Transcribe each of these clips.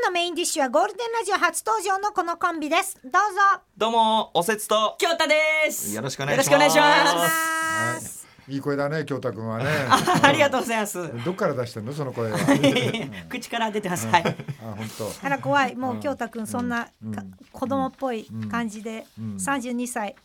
のメインディッシュはゴールデンラジオ初登場のこのコンビです。どうぞ。 どうもおせつと京太です。 よろしくお願いします。 よろしくお願いします。 いい声だね、京太くんはね。 ありがとうございます。 どっから出してんのその声は。 口から出てます。はい。 あ、本当。 あら怖い。もう京太くんそんな子供っぽい感じで32歳。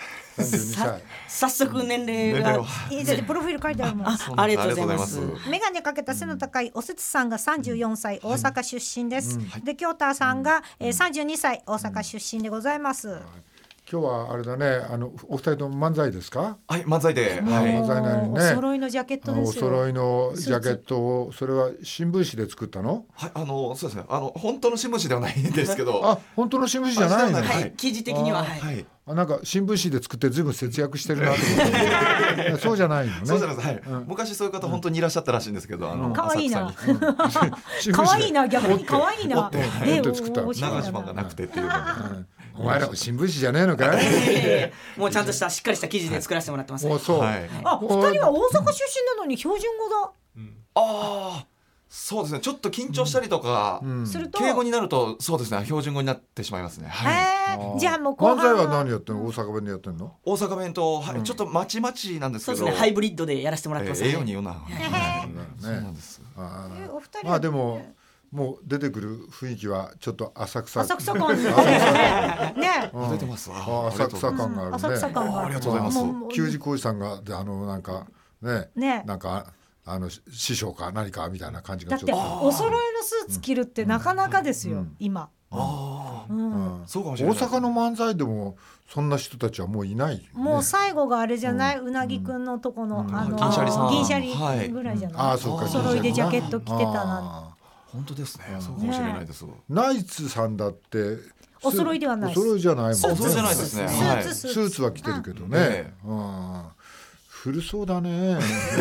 32歳。 早速年齢が。 だってプロフィール書いてあるもん。 ありがとうございます。 メガネかけた背の高いおせつさんが34歳、大阪出身です。で京太さんが32歳、大阪出身でございます。 今日はあれだね、お二人とも漫才ですか？ はい、漫才で、 漫才なのにね。 お揃いのジャケットですよ。 お揃いのジャケットを、それは新聞紙で作ったの？ はい、そうですね。本当の新聞紙ではないんですけど。 あ、本当の新聞紙じゃないの？ はい、記事的には。はい。 なんか新聞紙で作ってずいぶん節約してるなと思ってそうじゃないのね。 そうじゃないです。はい。昔そういう方本当にいらっしゃったらしいんですけど、 可愛いな。 可愛いな、逆に可愛いな。 作った。 長島がなくてっていうの。 お前らも新聞紙じゃねえのかい？ もうちゃんとしたしっかりした記事で作らせてもらってます。 そう。 あ、二人は大阪出身なのに標準語だ。 ああ。そうですね。ちょっと緊張したりとか、敬語になるとそうですね。標準語になってしまいますね。 はい。じゃあもう漫才は何やってんの？大阪弁でやってんの？ 大阪弁とちょっとまちまちなんですけど。 そうですね。ハイブリッドでやらせてもらってます。 栄養に言うな。 そうなんです。 お二人。 まあでももう出てくる雰囲気はちょっと浅草感ね。 出てます。 浅草感があるね。 浅草感がありがとうございます。 給仕浩二さんがなんかね、なんか師匠か何かみたいな感じがちょっと。 だってお揃いのスーツ着るってなかなかですよ今。 そうかもしれない。 大阪の漫才でもそんな人たちはもういない。 もう最後があれじゃない、うなぎくんのとこの銀シャリさん、 銀シャリぐらいじゃない。 あ、そうか。 お揃いでジャケット着てたな。 本当ですね。そうかもしれないです。 ナイツさんだってお揃いではない。 お揃いじゃないもんね。 お揃いじゃないですね。 スーツは着てるけどね。古そうだね。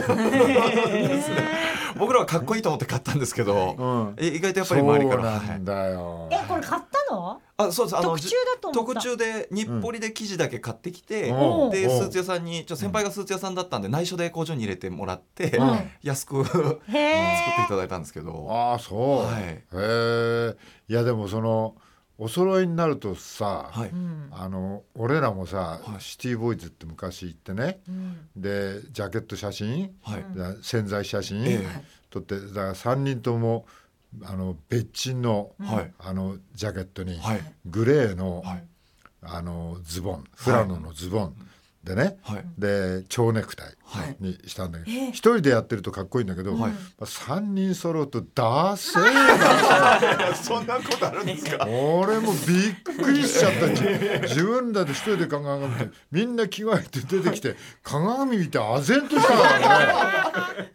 僕らはかっこいいと思って買ったんですけど、意外とやっぱり周りから。 そうなんだよ。 これ買ったの？ あ、そうです。 特注だと思った。 特注で日暮里で生地だけ買ってきて、でスーツ屋さんに先輩がスーツ屋さんだったんで内緒で工場に入れてもらって安く作っていただいたんですけど。 ああ、そう。へえ。いやでもそのお揃いになるとさ、俺らもさ、シティボーイズって昔行ってね、でジャケット写真、宣材写真撮ってだから3人とも別鎮のジャケットにグレーのズボン、フラノのズボンでね、で蝶ネクタイにしたんだけど、一人でやってるとかっこいいんだけど、3人揃うとダセーな。 そんなことあるんですか？ 俺もびっくりしちゃった。自分だって一人で鏡見てみんな着替えて出てきて鏡見て唖然としたからね。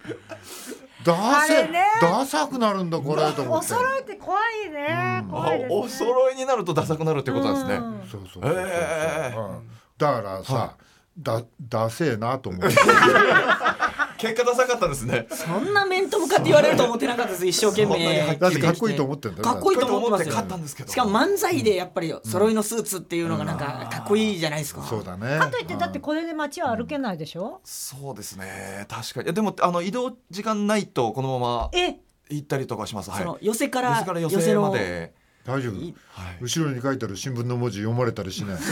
ダサくなるんだこれと思って。 お揃いって怖いね。 お揃いになるとダサくなるってことなんですね。 そう。だからさ、ダセーなと思って。 結果ダサかったんですね。 そんな面と向かって言われると思ってなかったです。一生懸命。 だってかっこいいと思ってんだ。 かっこいいと思ってますよ。 買ったんですけど。 しかも漫才でやっぱり揃いのスーツっていうのがなんかかっこいいじゃないですか。 そうだね。 かといってだってこれで街は歩けないでしょ。 そうですね。確かに。でも移動時間ないとこのまま行ったりとかします。 その寄せから寄せまで。 大丈夫、後ろに書いてある新聞の文字読まれたりしない？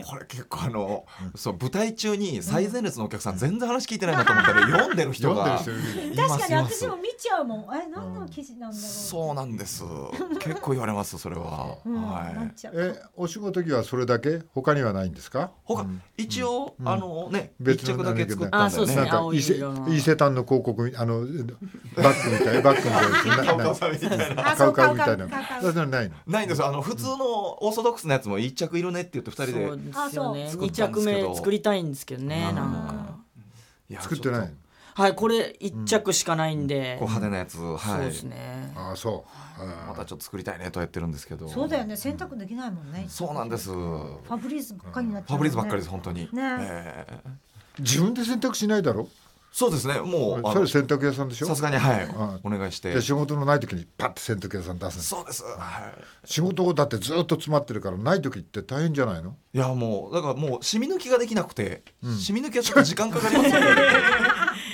これ結構そう舞台中に最前列のお客さん全然話聞いてないなと思ったら読んでる人が確かに私も見ちゃうもん。何の記事なんだろう。 そうなんです。結構言われますそれは。 お仕事着はそれだけ？他にはないんですか？ 一応一着だけ作ったんだよね。 なんか伊勢丹の広告バッグみたいなカウカウみたいな。 ないんです。普通のオーソドックスなやつも一着いるねって言って2人でそうですよね。2着目作りたいんですけどね。なんか作ってない。 はい、これ1着しかないんで、 こう派手なやつ。 そうですね。 またちょっと作りたいねとやってるんですけど。 そうだよね。選択できないもんね。 そうなんです。ファブリーズばっかりになっちゃう。 ファブリーズばっかりです本当に。 自分で選択しないだろ。 そうですね。もうそれ洗濯屋さんでしょ。 さすがにお願いして。 仕事のない時にパッて洗濯屋さん出す。 そうです。 仕事だってずっと詰まってるからない時って大変じゃないの？ いやもうだからもう染み抜きができなくて、染み抜きはちょっと時間かかりますよね。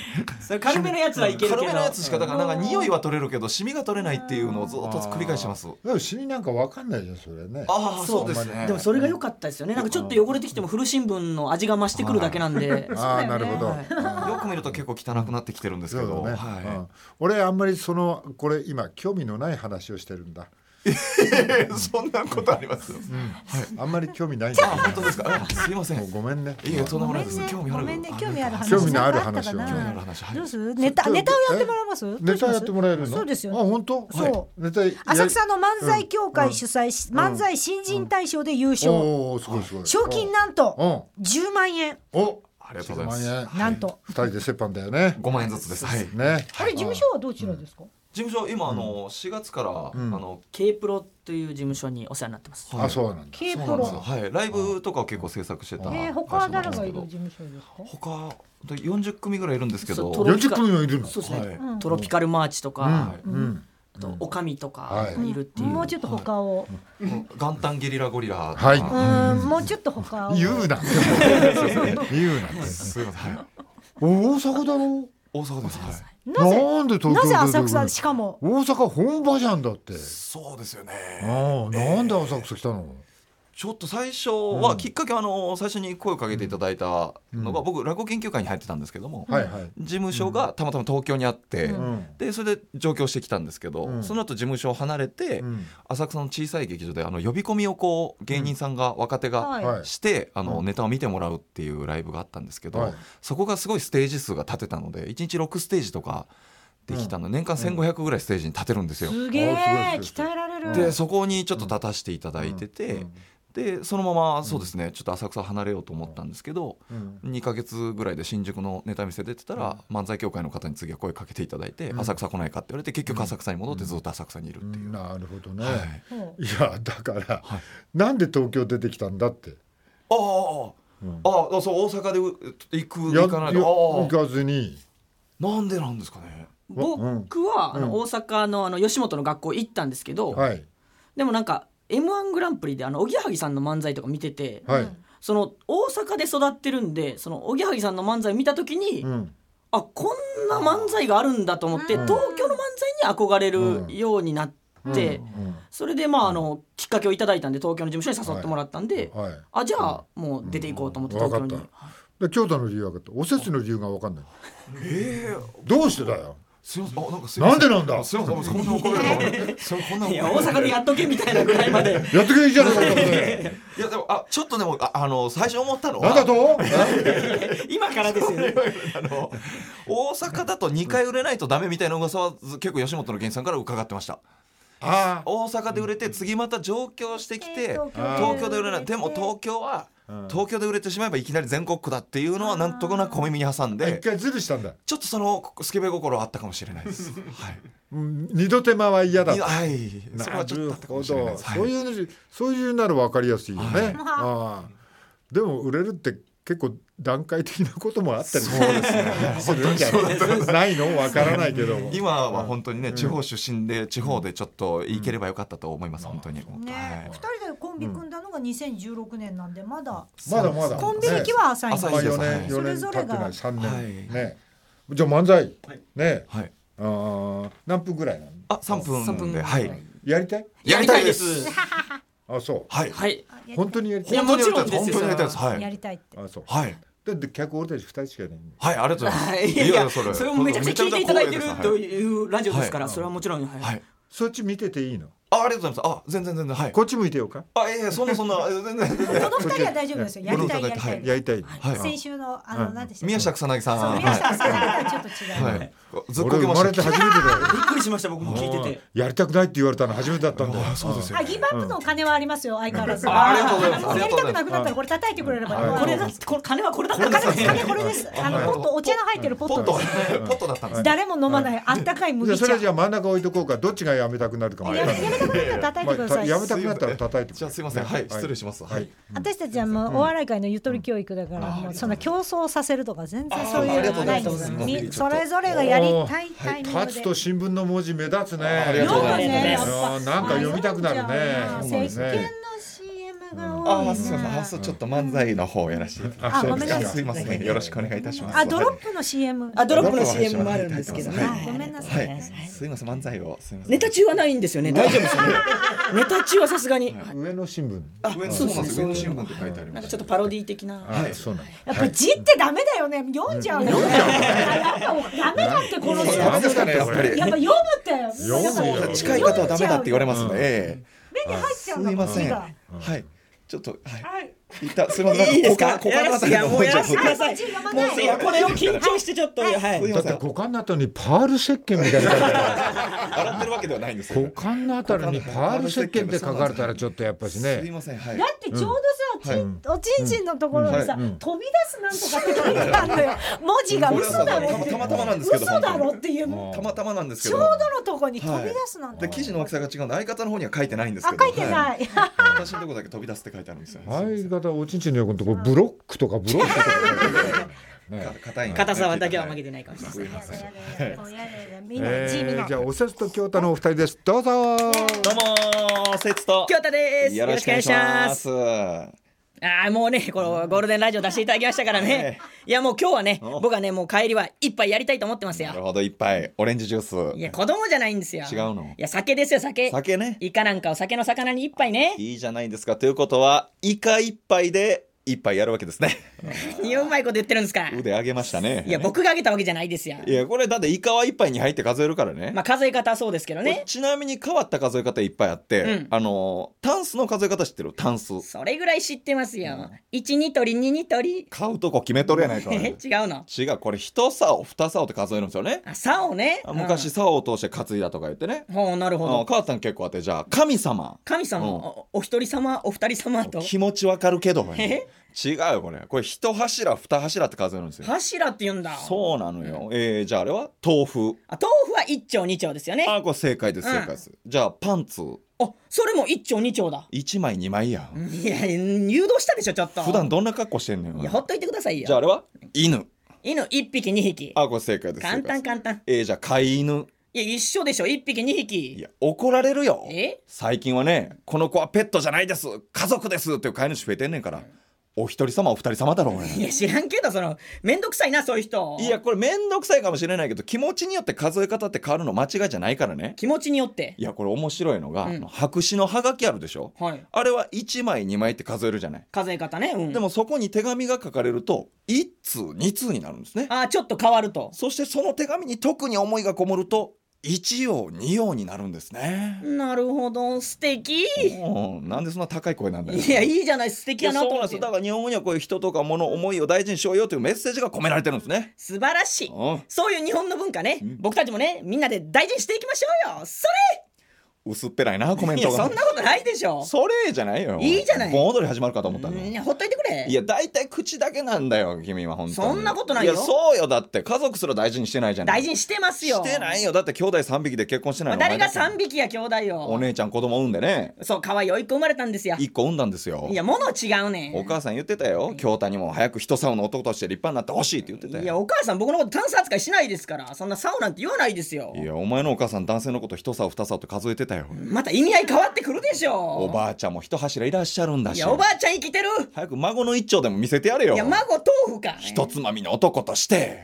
それ軽めのやつはいけるけど、 軽めのやつしかだからなんか匂いは取れるけどシミが取れないっていうのをずっと繰り返してます。 でもシミなんかわかんないじゃんそれね。 ああそうですね。 でもそれが良かったですよね。なんかちょっと汚れてきても古新聞の味が増してくるだけなんで。 ああなるほど。 よく見ると結構汚くなってきてるんですけど、 ね俺あんまりこれ今興味のない話をしてるんだ。 そんなことあります？ あんまり興味ないんだ。 本当ですか？すいません。 ごめんね。 いやとんでもないです。興味ある。 ごめんね、興味ある話。 興味のある話を。 どうする？ネタをやってもらいます？ ネタやってもらえるの？ そうですよ。 あ本当？ そう。 ネタ。 浅草の漫才協会主催漫才新人大賞で優勝。 おおすごいすごい。 賞金なんと10万円。 お。ありがとうございます。 なんと 2人で折半だよね。 5万円ずつです。はい。 ね。 あれ事務所はどちらですか？ 事務所今4月から K プロという事務所にお世話になってます。 あそうなんだ。 K プロ。 はいライブとかを結構制作してた。 他は誰がいる事務所ですか？ 他40組ぐらいいるんですけど。 40組もいるの？ そうですね。トロピカルマーチとかおかみとかいるっていう。 もうちょっと他を。 元旦ゲリラゴリラ。 はい。 もうちょっと他を。 言うな。言うな。 すみません。 大阪だろ？ 大阪です。 なんで東京？ なぜ浅草しかも？ 大阪本場じゃんだって。 そうですよね。 なんで浅草来たの？ ちょっと最初はきっかけ最初に声をかけていただいたのが僕落語研究会に入ってたんですけども、事務所がたまたま東京にあって、でそれで上京してきたんですけど、その後事務所を離れて浅草の小さい劇場で呼び込みをこう芸人さんが若手がしてネタを見てもらうっていうライブがあったんですけど、そこがすごいステージ数が立てたので1日6ステージとかできたので年間1500ぐらいステージに立てるんですよ。 すげえ鍛えられる。 でそこにちょっと立たせていただいてて、でそのままそうですねちょっと浅草離れようと思ったんですけど、2ヶ月ぐらいで新宿のネタ見せ出てたら漫才協会の方に次は声かけていただいて、浅草来ないかって言われて結局浅草に戻ってずっと浅草にいるっていう。 なるほどね。いやだからなんで東京出てきたんだって。 そう大阪で行かないと行かずになんでなんですかね。 僕は大阪の吉本の学校行ったんですけど、でもなんかM1 グランプリでおぎやはぎさんの漫才とか見てて、その大阪で育ってるんでそのおぎやはぎさんの漫才見た時に、あこんな漫才があるんだと思って、東京の漫才に憧れるようになって、それできっかけをいただいたんで東京の事務所に誘ってもらったんで、じゃあもう出ていこうと思って東京に。 京都の理由は分かった。おせちの理由が分かんない。どうしてだよ。なんでなんだ。 いや大阪でやっとけみたいなぐらいまでやっとけいいじゃないか。 いやでもちょっとでも最初思ったのはなんだと今からですよね。 大阪だと2回売れないとダメみたいな噂は結構吉本の芸人さんから伺ってました。大阪で売れて次また上京してきて東京で売れない。でも東京は東京で売れてしまえばいきなり全国区だっていうのはなんとなく小耳に挟んで一回ズルしたんだ。 ちょっとそのスケベ心はあったかもしれないです。 二度手間は嫌だ。 それはちょっとあったかもしれないです。 そういうなら分かりやすいよね。でも売れるって結構段階的なこともあったりするんじゃないの分からないけど今は本当にね地方出身で地方でちょっと行ければよかったと思います。本当に2人でコンビ組んだのが2016年なんでまだコンビ歴は浅いんです。 4年経ってない3年ね。じゃあ漫才ね何分ぐらいなの ？3分でやりたいです。 そうはい本当にやりたい。 もちろんですよ。 やりたいって。 そうで客俺たち2人しかいない。 ありがとうございます。 いやそれもめちゃくちゃ聞いていただいてるというラジオですからそれはもちろん。 そっち見てていいの？ ありがとうございます。全然こっち向いてようか。 そんな全然この2人は大丈夫ですよ。やりたい。先週の何でしたっけ？ 宮下草薙さん。 宮下草薙とはちょっと違う。 俺生まれて初めてだよ。 びっくりしました僕も聞いてて。 やりたくないって言われたの初めてだったんだよ。 そうですよ。 ギブアップの金はありますよ相変わらず。 ありがとうございます。 やりたくなくなったらこれ叩いてくれれば。 金はこれだったんです。金これです。ポットお茶の入ってるポット。 ポットだったんです。 誰も飲まないあったかい麦茶。 それじゃあ真ん中置いとこうか。どっちがやめたくなるかも。 やめたくなったら叩いてください。 やめたくなったら叩いてください。 じゃあすいません。失礼します。 私たちはもうお笑い界のゆとり教育だからもうそんな競争させるとか全然そういうのないんです。それぞれがやりたいタイミングで。 立つと新聞の文字目立つね。 ありがとうございます。 なんか読みたくなるね。 石鹸の CM が多いすみません、ちょっと漫才の方をやらせていただきます。 ごめんなさい。 すいません、よろしくお願いいたします。 ドロップの CM。 ドロップの CM もあるんですけどね。 ごめんなさい。 すいません、漫才をすいません。 ネタ中はないんですよね。大丈夫ですよね。ネタ中はさすがに。 上野新聞。 そうですね。上野新聞って書いてあります。 なんかちょっとパロディ的な。 そうなん。 やっぱ字ってダメだよね。読んじゃう。やっぱダメだってこの人。 ダメですかね、やっぱり。 やっぱ読むって。 近い方はダメだって言われますね。 目に入っちゃうの。 すいません。はい。ちょっとすいません。 いいですか。 股間のあたりのもうやらせてください。もういやこれを緊張してちょっとだって股間のあたりにパール石鹸みたいな洗ってるわけではないんですよ。 股間のあたりにパール石鹸って書かれたらちょっとやっぱしね。 すいません。はい。 だってちょうどさ、おちんちんのところにさ、飛び出すなんとかって書いてあるのよ。文字が嘘だろ。 たまたまなんですけど。 嘘だろっていう。 たまたまなんですけど。 ちょうどのところに飛び出すなんて。 で記事の大きさが違うんで相方の方には書いてないんですけど。 書いてない。 私のところだけ飛び出すって書いてあるんですよ。 相方おちんちんの横のところブロックとかブロックとか硬さだけは負けてないかもしれない。 じゃあおせつと京太のお二人です。どうぞ。 どうもせつと京太です。 よろしくお願いします。 もうねこのゴールデンラジオ出していただきましたからね。いやもう今日はね僕はねもう帰りは一杯やりたいと思ってますよ。 なるほど、一杯オレンジジュース。 いや子供じゃないんですよ。 違うの。 いや酒ですよ、酒ね。 イカなんかを酒の魚に一杯ね。 いいじゃないですか。ということはイカ一杯で一杯やるわけですね。 いやうまいこと言ってるんですか。 腕上げましたね。 いや僕が上げたわけじゃないですよ。 いやこれだってイカは一杯に入って数えるからね。 まあ数え方はそうですけどね。 ちなみに変わった数え方いっぱいあって、タンスの数え方知ってる？タンス。 それぐらい知ってますよ。1に取り2に取り。 買うとこ決めとるやないか。 違うの？ 違う、これ1竿2竿って数えるんですよね。 竿ね。 昔竿を通して担いだとか言ってね。 なるほど。 変わったの結構あって、じゃあ神様、 お一人様お二人様と。 気持ちわかるけど違うよこれ1柱2柱って数えるんですよ。 柱って言うんだ。 そうなのよ。じゃああれは豆腐。 豆腐は1丁2丁ですよね。 これ正解です、正解です。じゃあパンツ。 それも1丁2丁だ。 1枚2枚や。 いや誘導したでしょちょっと。 普段どんな格好してんのよ。 いやほっといてくださいよ。 じゃああれは犬 1匹2匹。 これ正解です。 簡単。 じゃあ飼い犬。 いや一緒でしょ、1匹2匹。 いや怒られるよ。最近はね、この子はペットじゃないです、家族ですっていう飼い主増えてんねんから。お一人様お二人様だろう。 いや知らんけどめんどくさいなそういう人。 いやこれめんどくさいかもしれないけど、気持ちによって数え方って変わるの間違いじゃないからね。 気持ちによって。 いやこれ面白いのが、白紙のハガキあるでしょ、あれは1枚2枚って数えるじゃない、 数え方ね、 でもそこに手紙が書かれると1通2通になるんですね。 ちょっと変わると。 そしてその手紙に特に思いがこもると1行2行になるんですね。 なるほど、素敵。 なんでそんな高い声なんだよ。 いやいいじゃない、素敵やなと思って。 だから日本語にはこういう人とか物、思いを大事にしようよというメッセージが込められてるんですね。 素晴らしい。そういう日本の文化ね、僕たちもねみんなで大事にしていきましょうよ。それ薄っぺらいなコメントが。 いやそんなことないでしょ。 それじゃないよ。いいじゃない。 盆踊り始まるかと思ったの。 いやほっといてくれ。 いや大体口だけなんだよ君は。本当にそんなことないよ。 いやそうよ、だって家族すら大事にしてないじゃない。 大事にしてますよ。 してないよ。だって兄弟3匹で結婚してないの。 誰が3匹や兄弟よ。 お姉ちゃん子供産んでね。 そう可愛い甥っ子生まれたんですよ。 1個産んだんですよ。 いや物違うねん。 お母さん言ってたよ、京太にも早く一竿の男として立派になってほしいって言ってたよ。 いやお母さん僕のことタンス扱いしないですから、そんな竿なんて言わないですよ。 いやお前のお母さん男性のこと一竿二竿って数えてたよ。 また意味合い変わってくるでしょ。 おばあちゃんも一柱いらっしゃるんだし。 いやおばあちゃん生きてる。 早く孫の一丁でも見せてやれよ。 いや孫豆腐か、 一つまみの男として。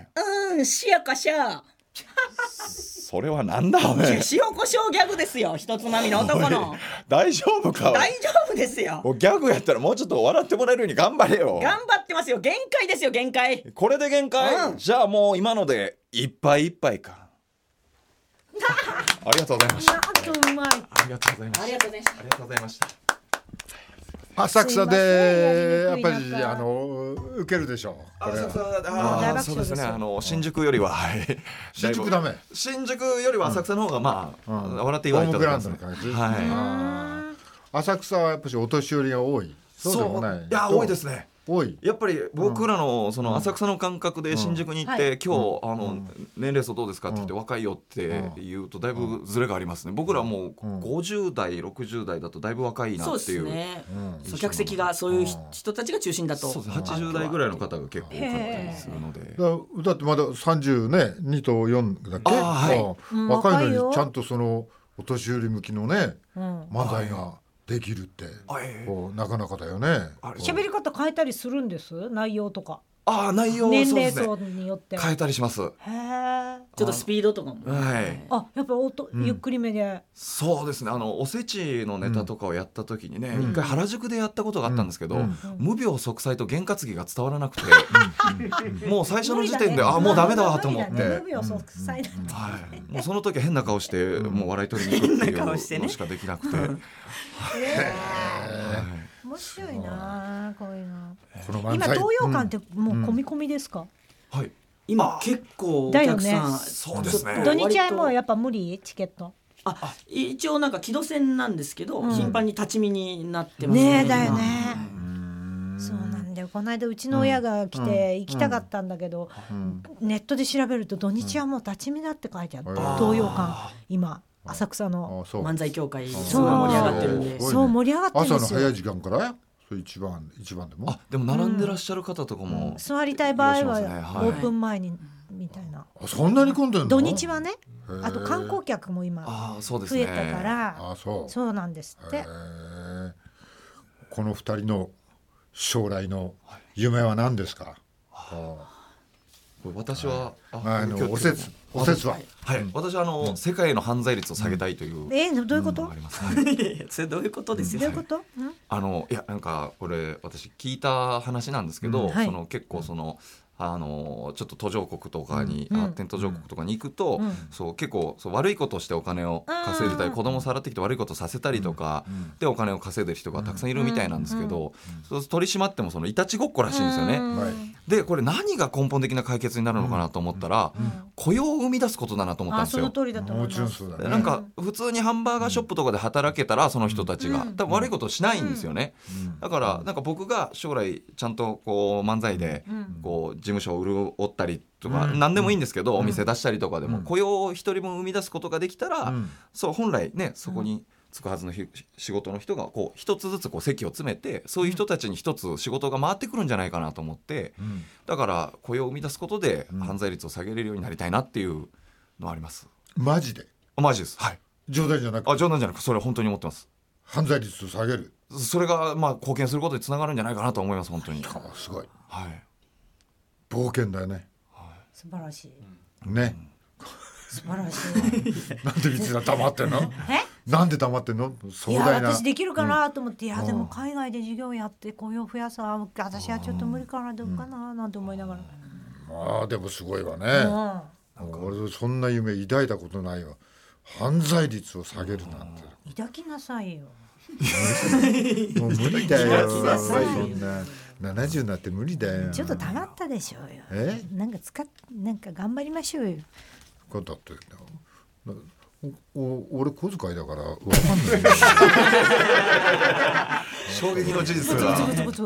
塩コショウ。 それはなんだお前。 塩コショウギャグですよ、一つまみの男の。 大丈夫か。 大丈夫ですよ。 ギャグやったらもうちょっと笑ってもらえるように頑張れよ。 頑張ってますよ。限界ですよ限界。 これで限界、じゃあもう今のでいっぱいいっぱいか。ありがとうございました。 うまい。 ありがとうございました。 ありがとうございました。 ありがとうございました。 浅草でやっぱり受けるでしょ。 そうですね。新宿よりは新宿ダメ。 新宿よりは浅草の方がまあ笑って言われたらですね。 浅草はやっぱりお年寄りが多い。そうでもない。 いや多いですね。 多い。 やっぱり僕らのその浅草の感覚で新宿に行って今日年齢層どうですかって言って若いよって言うとだいぶズレがありますね。僕らもう50代60代だとだいぶ若いなっていう。そうですね。 客席がそういう人たちが中心だと。 そうです。80代ぐらいの方が結構多かったりするので。 だってまだ30ね2と4だっけ。若いのにちゃんとそのお年寄り向きのね漫才ができるって、こうなかなかだよね。 喋り方変えたりするんです、内容とか。 内容年齢層によって変えたりします。 ちょっとスピードとかも。 やっぱゆっくりめで。 そうですね。おせちのネタとかをやった時にね、一回原宿でやったことがあったんですけど、無病息災と験担ぎが伝わらなくて、もう最初の時点でもうダメだと思って、 無病息災だって。 もうその時は変な顔してもう笑い取りに行くっていうのしかできなくて。 面白いなこういうの。今東洋館ってもう込み込みですか？ はい。 今結構お客さん、 そうですね。 土日はもうやっぱ無理、チケット。 一応なんか木戸線なんですけど、頻繁に立ち見になってますね。だよね。そうなんだよ。この間うちの親が来て行きたかったんだけど、ネットで調べると土日はもう立ち見だって書いてある。東洋館今浅草の漫才協会すごい盛り上がってるんで。 そう盛り上がってるんですよ。 朝の早い時間から一番でも。 でも並んでらっしゃる方とかも座りたい場合はオープン前にみたいな。 そんなに混んでるの？ 土日はね。あと観光客も今増えたから。そうなんですって。 この2人の将来の夢は何ですか？ 私はおせつは、 私は世界の犯罪率を下げたいという。 どういうこと？ それどういうことですよ。 どういうこと？ いやなんかこれ私聞いた話なんですけど、結構ちょっと途上国とかに、発展途上国とかに行くと、結構悪いことをしてお金を稼いでたり、子供さらってきて悪いことさせたりとか、でお金を稼いでる人がたくさんいるみたいなんですけど、取り締まってもいたちごっこらしいんですよね。でこれ何が根本的な解決になるのかなと思ったら、雇用を生み出すことだなと思ったんですよ。 その通りだと思います。 なんか普通にハンバーガーショップとかで働けたらその人たちが多分悪いことをしないんですよね。だからなんか僕が将来ちゃんとこう漫才でこう事務所を潤ったりとか、何でもいいんですけど、お店出したりとかでも雇用を一人分生み出すことができたら、本来ねそこに就くはずの仕事の人がこう一つずつこう席を詰めて、そういう人たちに一つ仕事が回ってくるんじゃないかなと思って、だから雇用を生み出すことで犯罪率を下げれるようになりたいなっていうのはあります。 マジで？ マジです。はい。 冗談じゃなく？ 冗談じゃなく、それは本当に思ってます。 犯罪率を下げる。 それが貢献することにつながるんじゃないかなと思います本当に。 すごい。 はい。 冒険だよね。 素晴らしい。 ね。 素晴らしい。 なんでみんな黙ってんの？なんで黙ってんの？壮大な。 私できるかなと思って、でも海外で授業やって雇用増やすは私はちょっと無理かな、どうかななんて思いながら。 でもすごいわね。俺そんな夢抱いたことないわ。犯罪率を下げるなんて。 抱きなさいよ。 もう無理だよ。そんな。70になって無理だよ。 ちょっとたまったでしょうよ。なんか頑張りましょうよ。 だって俺小遣いだから分かんない衝撃の事実が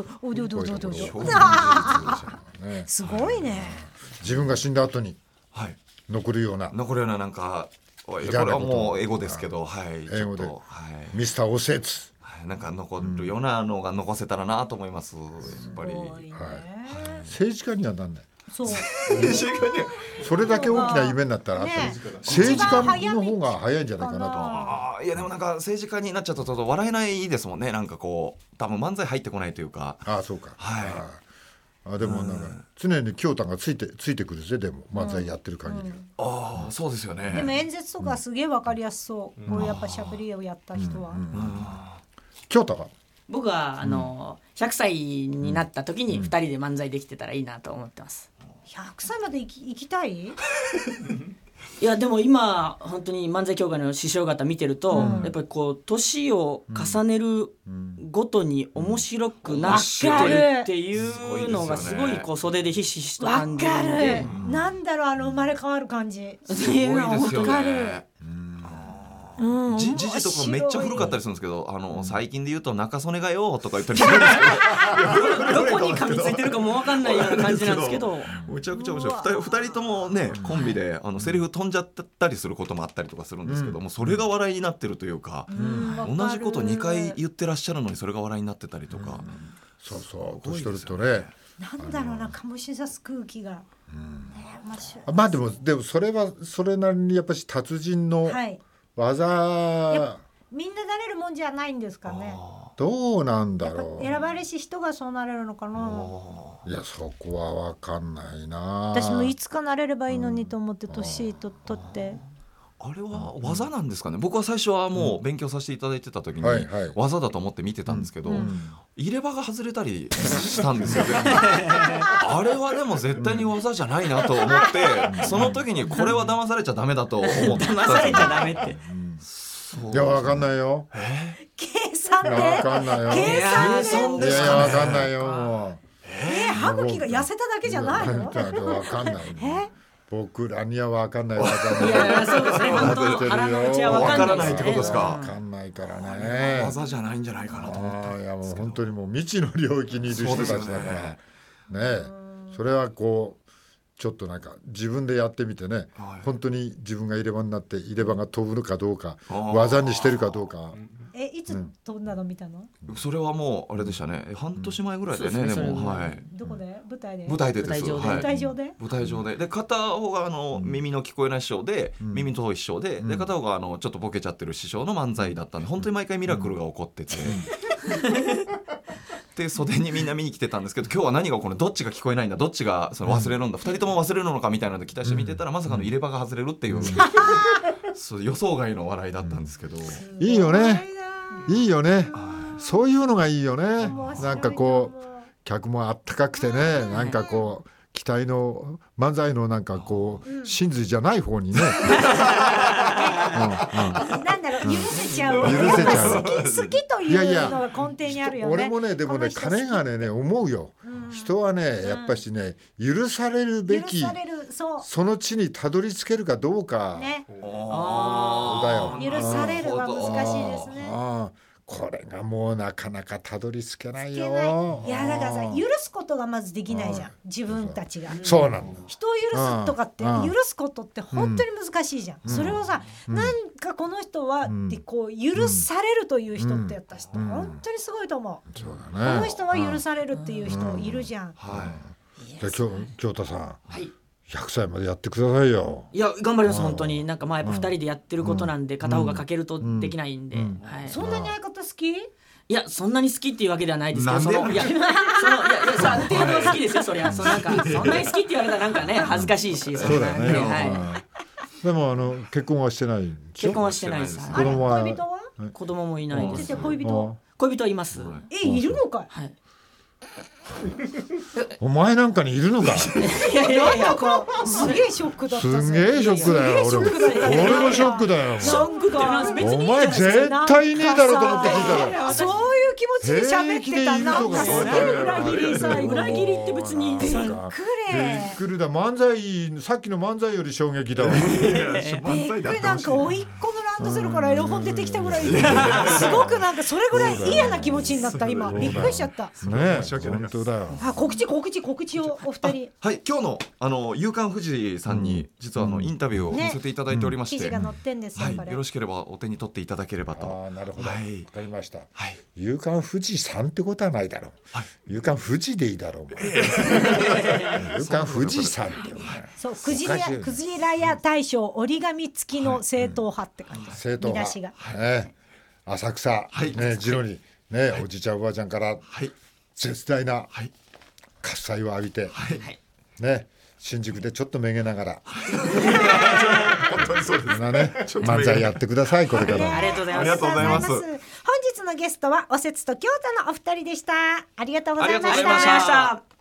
すごいね。 自分が死んだ後に残るようななんかこれはもうエゴですけど、 英語でミスターおせつなんか残るようなのが残せたらなと思います。やっぱり政治家にはなんない。 そうそれだけ大きな夢になったら、政治家の方が早いんじゃないかなと。 いやでもなんか政治家になっちゃったと笑えないですもんね。なんかこう多分漫才入ってこないというか。 そうか。でもなんか常に京太がついてくるぜ。でも漫才やってる限りは。そうですよね。 でも演説とかすげえわかりやすそう。こうやっぱしゃべりをやった人は。 京太が僕は100歳になった時に2人で漫才できてたらいいなと思ってます。 100歳まで生きたい？ いやでも今本当に漫才協会の師匠方見てると、やっぱりこう年を重ねるごとに面白くなってるっていうのがすごいこう袖でひしひしと感じるんで。 なんだろう生まれ変わる感じ。 すごいですよね。時事とかめっちゃ古かったりするんですけど、最近で言うと中曽根がよとか言ったりするんですけどどこに噛みついてるかも分かんないような感じなんですけどむちゃくちゃ面白い。2人ともねコンビでセリフ飛んじゃったりすることもあったりとかするんですけども、それが笑いになってるというか、同じこと2回言ってらっしゃるのにそれが笑いになってたりとか。 そう年取るとね、 なんだろうな、醸し出す空気が、 でもそれはそれなりにやっぱり達人の技みんななれるもんじゃないんですかね。 どうなんだろう。 選ばれし人がそうなれるのかな。 いやそこは分かんないな。 私もいつかなれればいいのにと思って年取ってあれは技なんですかね。僕は最初はもう勉強させていただいてた時に技だと思って見てたんですけど、入れ歯が外れたりしたんですよね。あれはでも絶対に技じゃないなと思ってその時にこれは騙されちゃダメだと思って騙されちゃダメって。 いや分かんないよ。 計算で分かんないよ。 計算でいや分かんないよもう。 歯茎が痩せただけじゃないの？ 分かんない。僕らには分かんない。 いやそうですね。本当腹の内は分かんないってことですか。 分かんないからね。 技じゃないんじゃないかなと思って。 いやもう本当にもう未知の領域にいる人たちだからね。それはこうちょっとなんか自分でやってみてね、本当に自分が入れ歯になって入れ歯が飛ぶのかどうか、技にしてるかどうか。 いつ飛んだの見たの？ それはもうあれでしたね。半年前ぐらいでね。でもはい。 どこで？舞台で？ 舞台でです。 舞台上で？ 舞台上で。で片方が耳の聞こえない師匠で、耳の遠い師匠で、で片方がちょっとボケちゃってる師匠の漫才だったんで、本当に毎回ミラクルが起こってて。で袖にみんな見に来てたんですけど、今日は何が起こるの、どっちが聞こえないんだ、どっちがその忘れるんだ、2人とも忘れるのかみたいなので期待して見てたら、まさかの入れ歯が外れるっていう、そう予想外の笑いだったんですけど、 いいよね、いいよね、そういうのがいいよね。なんかこう客もあったかくてね、なんかこう期待の漫才のなんかこう真髄じゃない方にね、 なんだろう、許せちゃう、好きというのが根底にあるよね。 俺もね、でもね、金がね思うよ、人はねやっぱしね、許されるべきその地にたどり着けるかどうかだよ。 許されるは難しいですね。 これがもうなかなかたどり着けないよ。 いやだからさ、許すことがまずできないじゃん、自分たちが。 そうなんだ。 人を許すとかって許すことって本当に難しいじゃん。それをさ、なんかこの人はってこう許されるという人ってやった人、本当にすごいと思う。 そうだね。 この人は許されるっていう人いるじゃん。 京太さん。100歳までやってくださいよ。 いや頑張ります本当に。なんかやっぱ2人でやってることなんで、片方がかけるとできないんで。 そんなに相方好き？ いやそんなに好きっていうわけではないですけど、いやある程度は好きですよ。そりゃそんなに好きって言われたらなんかね恥ずかしいし。 そうだね。でも結婚はしてない。 結婚はしてないです。 子供は？ 子供もいないです。 恋人はいます。 いるのかい？ はい。 お前なんかにいるのか。 なんかすげえショックだった。 すげえショックだよ。俺もショックだよ。お前絶対いねえだろうと思って聞いたら、 そういう気持ちで喋ってた。なんかすげえ裏切りって別にびっくりだ。漫才、さっきの漫才より衝撃だわ。びっくり。なんか甥っ子のランドセルからエロ本出てきたぐらい、すごくなんかそれぐらい嫌な気持ちになった今。びっくりしちゃった。 ねえ、本当だよ。 告知をお二人。 はい、今日の夕刊富士さんに実はインタビューをさせていただいておりまして、 記事が載ってんですよ。 よろしければお手に取っていただければと。 なるほど。わかりました。夕刊富士さんってことはないだろう。夕刊富士でいいだろう。夕刊富士さんって。 そう、クジラ屋大将折り紙付きの正統派って感じ。見出しが。 浅草ね、ジロにね、おじいちゃんおばあちゃんから絶大な喝采を浴びてね、新宿でちょっとめげながら本当にそうですね、漫才やってください。これからありがとうございます。 本日のゲストはおせつと京太のお二人でした。ありがとうございました。